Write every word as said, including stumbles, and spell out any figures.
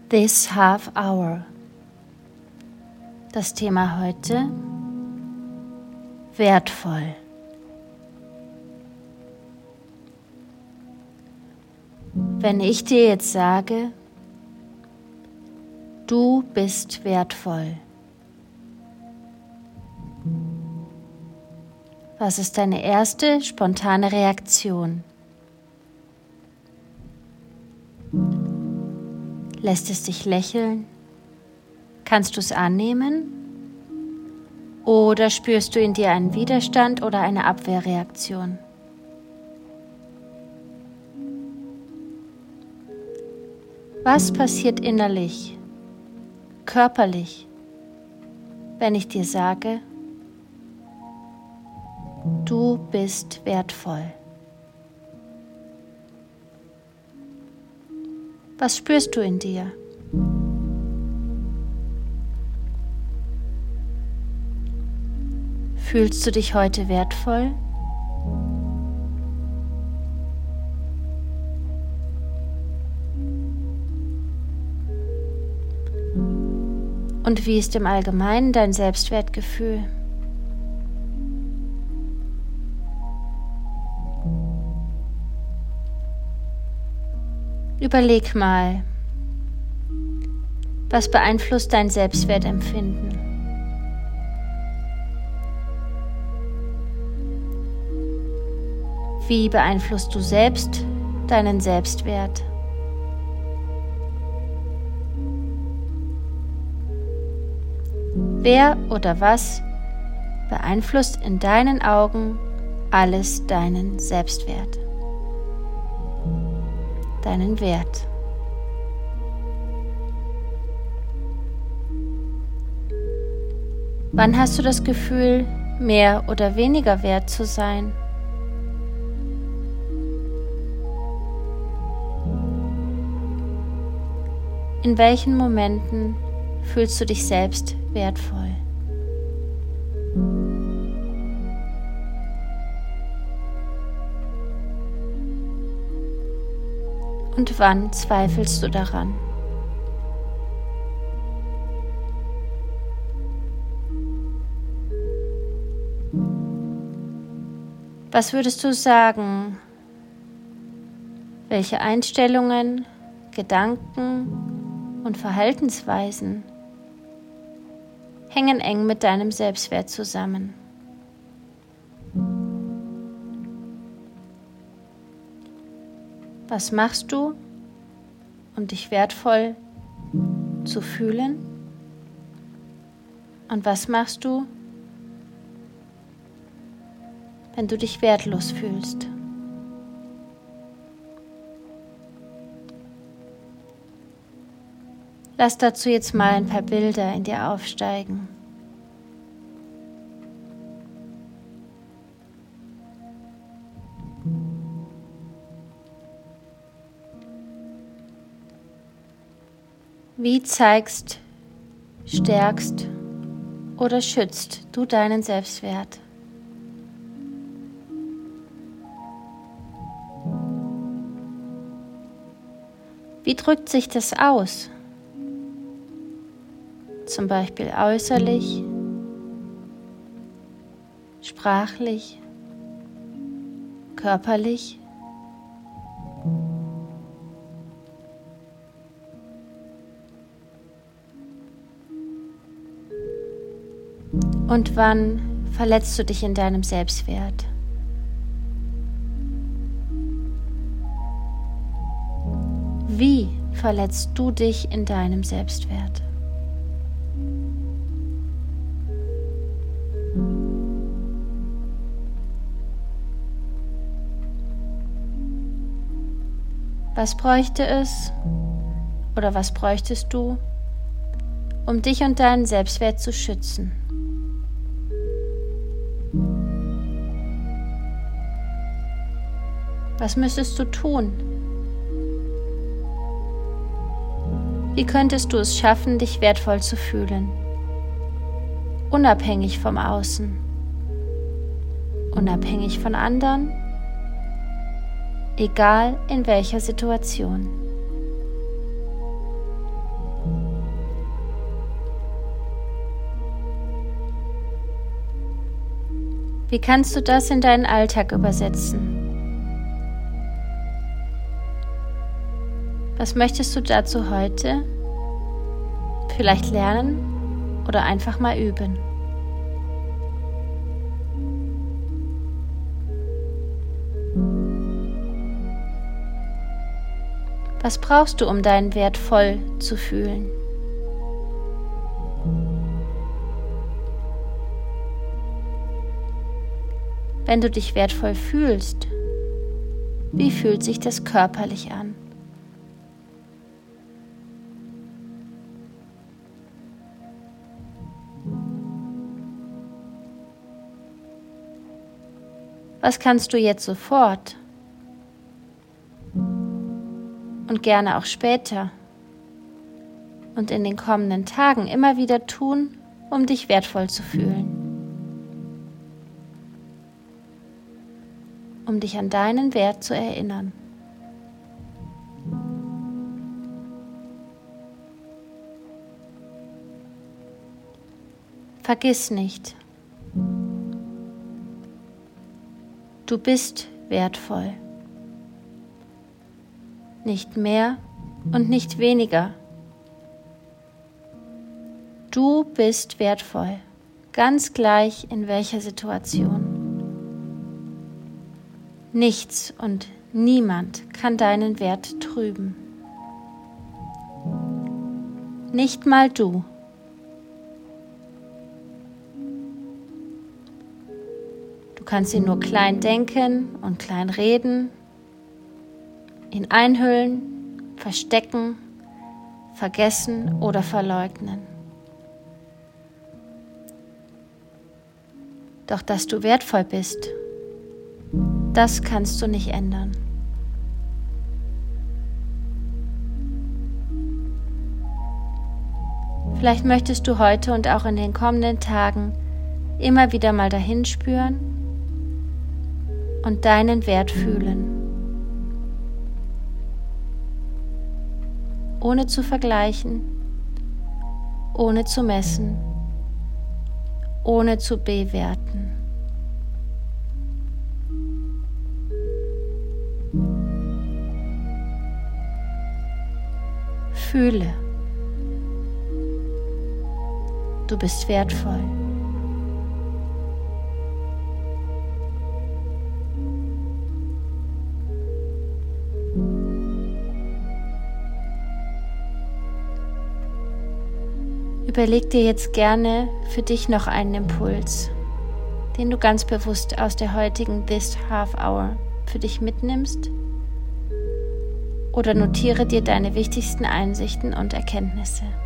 This half hour. Das Thema heute: wertvoll. Wenn ich dir jetzt sage, du bist wertvoll, was ist deine erste spontane Reaktion? Lässt es dich lächeln? Kannst du es annehmen? Oder spürst du in dir einen Widerstand oder eine Abwehrreaktion? Was passiert innerlich, körperlich, wenn ich dir sage, du bist wertvoll? Was spürst du in dir? Fühlst du dich heute wertvoll? Und wie ist im Allgemeinen dein Selbstwertgefühl? Überleg mal, was beeinflusst dein Selbstwertempfinden? Wie beeinflusst du selbst deinen Selbstwert? Wer oder was beeinflusst in deinen Augen alles deinen Selbstwert, deinen Wert? Wann hast du das Gefühl, mehr oder weniger wert zu sein? In welchen Momenten fühlst du dich selbst wertvoll? Und wann zweifelst du daran? Was würdest du sagen? Welche Einstellungen, Gedanken und Verhaltensweisen hängen eng mit deinem Selbstwert zusammen? Was machst du, um dich wertvoll zu fühlen? Und was machst du, wenn du dich wertlos fühlst? Lass dazu jetzt mal ein paar Bilder in dir aufsteigen. Wie zeigst, stärkst oder schützt du deinen Selbstwert? Wie drückt sich das aus? Zum Beispiel äußerlich, sprachlich, körperlich. Und wann verletzt du dich in deinem Selbstwert? Wie verletzt du dich in deinem Selbstwert? Was bräuchte es oder was bräuchtest du, um dich und deinen Selbstwert zu schützen? Was müsstest du tun? Wie könntest du es schaffen, dich wertvoll zu fühlen? Unabhängig vom Außen, unabhängig von anderen, egal in welcher Situation. Wie kannst du das in deinen Alltag übersetzen? Was möchtest du dazu heute vielleicht lernen oder einfach mal üben? Was brauchst du, um deinen Wert voll zu fühlen? Wenn du dich wertvoll fühlst, wie fühlt sich das körperlich an? Was kannst du jetzt sofort und gerne auch später und in den kommenden Tagen immer wieder tun, um dich wertvoll zu fühlen? Um dich an deinen Wert zu erinnern. Vergiss nicht, du bist wertvoll. Nicht mehr und nicht weniger. Du bist wertvoll, ganz gleich in welcher Situation. Nichts und niemand kann deinen Wert trüben. Nicht mal du. Du kannst ihn nur klein denken und klein reden, ihn einhüllen, verstecken, vergessen oder verleugnen. Doch dass du wertvoll bist, das kannst du nicht ändern. Vielleicht möchtest du heute und auch in den kommenden Tagen immer wieder mal dahin spüren und deinen Wert fühlen. Ohne zu vergleichen, ohne zu messen, ohne zu bewerten. Fühle, du bist wertvoll. Überleg dir jetzt gerne für dich noch einen Impuls, den du ganz bewusst aus der heutigen This Half Hour für dich mitnimmst, oder notiere dir deine wichtigsten Einsichten und Erkenntnisse.